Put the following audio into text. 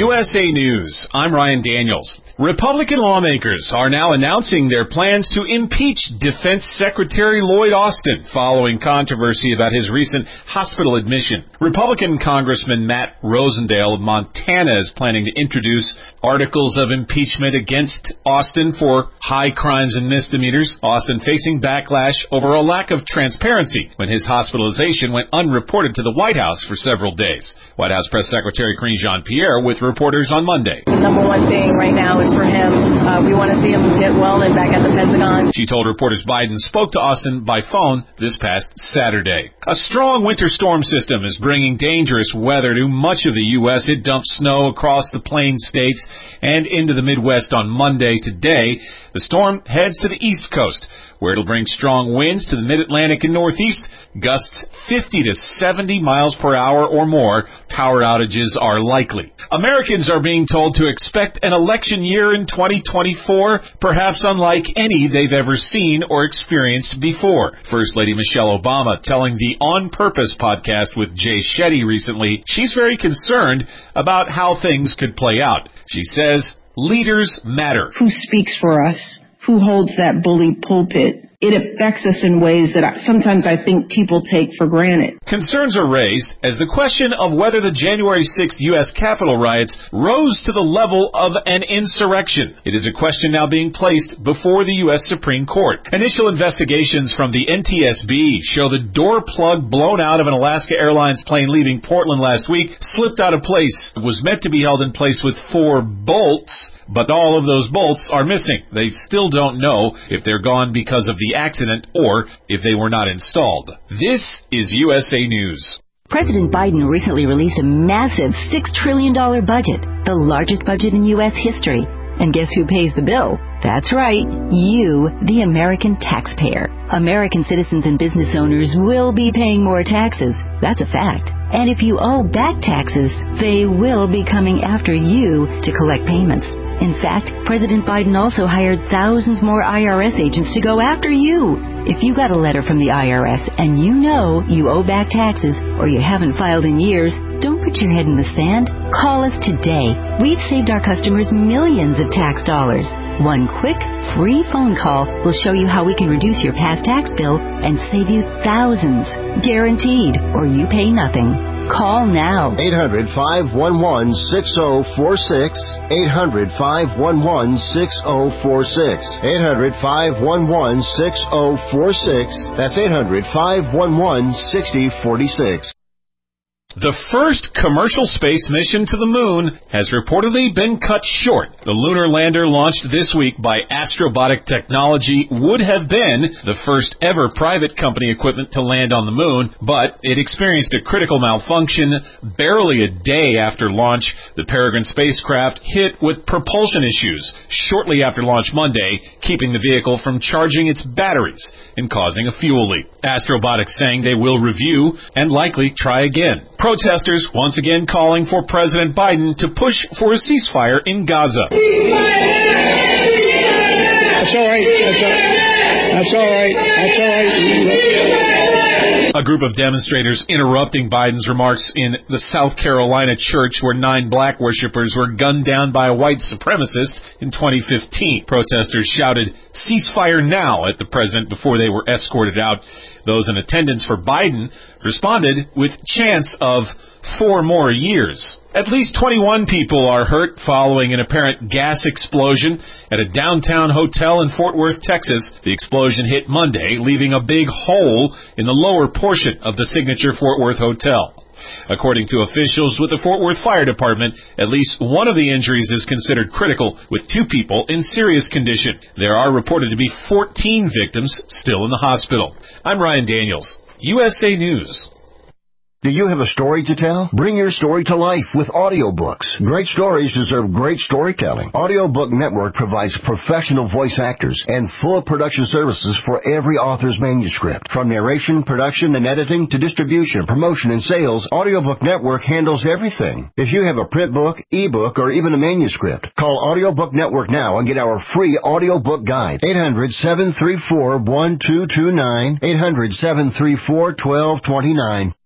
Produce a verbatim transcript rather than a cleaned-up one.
U S A News, I'm Ryan Daniels. Republican lawmakers are now announcing their plans to impeach Defense Secretary Lloyd Austin following controversy about his recent hospital admission. Republican Congressman Matt Rosendale of Montana is planning to introduce articles of impeachment against Austin for high crimes and misdemeanors. Austin facing backlash over a lack of transparency when his hospitalization went unreported to the White House for several days. White House Press Secretary Karine Jean-Pierre with reporters on Monday. The number one thing right now is for him. Uh, we want to see him get well and back at the Pentagon. She told reporters Biden spoke to Austin by phone this past Saturday. A strong winter storm system is bringing dangerous weather to much of the U S It dumped snow across the Plains states and into the Midwest on Monday. Today, the storm heads to the East Coast, where it'll bring strong winds to the Mid-Atlantic and Northeast, gusts fifty to seventy miles per hour or more. Power outages are likely. Americans are being told to expect an election year in twenty twenty-four, perhaps unlike any they've ever seen or experienced before. First Lady Michelle Obama telling the On Purpose podcast with Jay Shetty recently she's very concerned about how things could play out. She says, leaders matter. Who speaks for us? Who holds that bully pulpit? It affects us in ways that I, sometimes I think people take for granted. Concerns are raised as the question of whether the January sixth U S Capitol riots rose to the level of an insurrection. It is a question now being placed before the U S Supreme Court. Initial investigations from the N T S B show the door plug blown out of an Alaska Airlines plane leaving Portland last week slipped out of place. It was meant to be held in place with four bolts, but all of those bolts are missing. They still don't know if they're gone because of the accident or if they were not installed. This is U S A News. President Biden recently released a massive six trillion dollars budget, the largest budget in U S history. And guess who pays the bill? That's right, you, the American taxpayer. American citizens and business owners will be paying more taxes. That's a fact. And if you owe back taxes, they will be coming after you to collect payments. In fact, President Biden also hired thousands more I R S agents to go after you. If you got a letter from the I R S and you know you owe back taxes or you haven't filed in years, don't put your head in the sand. Call us today. We've saved our customers millions of tax dollars. One quick, free phone call will show you how we can reduce your past tax bill and save you thousands. Guaranteed, or you pay nothing. Call now. eight hundred, five one one, six oh four six. eight hundred, five one one, six oh four six. eight hundred, five one one, six oh four six. That's eight hundred, five one one, six oh four six. The first commercial space mission to the moon has reportedly been cut short. The lunar lander launched this week by Astrobotic Technology would have been the first ever private company equipment to land on the moon, but it experienced a critical malfunction barely a day after launch. The Peregrine spacecraft hit with propulsion issues shortly after launch Monday, keeping the vehicle from charging its batteries and causing a fuel leak. Astrobotic saying they will review and likely try again. Protesters once again calling for President Biden to push for a ceasefire in Gaza. That's all right. That's all right. That's all right. That's all right. A group of demonstrators interrupting Biden's remarks in the South Carolina church where nine black worshipers were gunned down by a white supremacist in twenty fifteen. Protesters shouted, "Ceasefire now," at the president before they were escorted out. Those in attendance for Biden responded with chants of four more years. At least twenty-one people are hurt following an apparent gas explosion at a downtown hotel in Fort Worth, Texas. The explosion hit Monday, leaving a big hole in the lower portion of the signature Fort Worth hotel. According to officials with the Fort Worth Fire Department, at least one of the injuries is considered critical, with two people in serious condition. There are reported to be fourteen victims still in the hospital. I'm Ryan Daniels, U S A News. Do you have a story to tell? Bring your story to life with audiobooks. Great stories deserve great storytelling. Audiobook Network provides professional voice actors and full production services for every author's manuscript. From narration, production, and editing to distribution, promotion, and sales, Audiobook Network handles everything. If you have a print book, ebook, or even a manuscript, call Audiobook Network now and get our free audiobook guide. eight hundred, seven three four, one two two nine. eight hundred, seven three four, one two two nine.